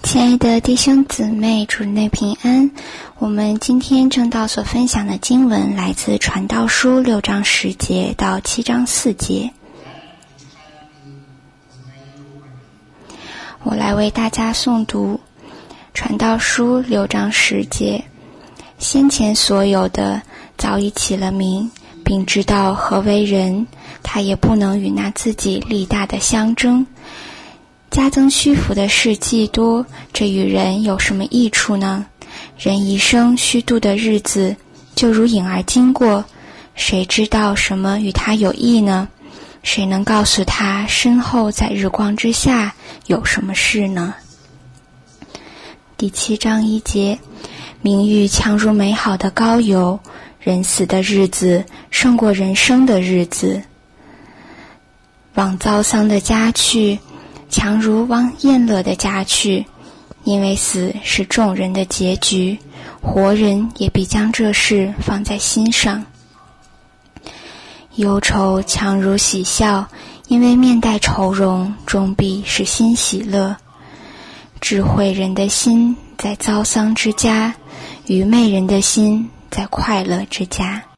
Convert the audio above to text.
亲爱的弟兄姊妹，主内平安。我们今天正道所分享的经文来自传道书6章10节到7章4节。我来为大家诵读传道书6章10节。先前所有的早已起了名，并知道何为人，他也不能与那自己力大的相争。加增虚浮的事既多，这与人有什么益处呢？人一生虚度的日子，就如影儿经过，谁知道什么与他有益呢？谁能告诉他身后在日光之下有什么事呢？第7章1节，名誉强如美好的膏油，人死的日子胜过人生的日子。往遭丧的家去，强如往宴乐的家去，因为死是众人的结局，活人也必将这事放在心上。忧愁强如喜笑，因为面带愁容，终必是心喜乐。智慧人的心在遭丧之家，愚昧人的心在快乐之家。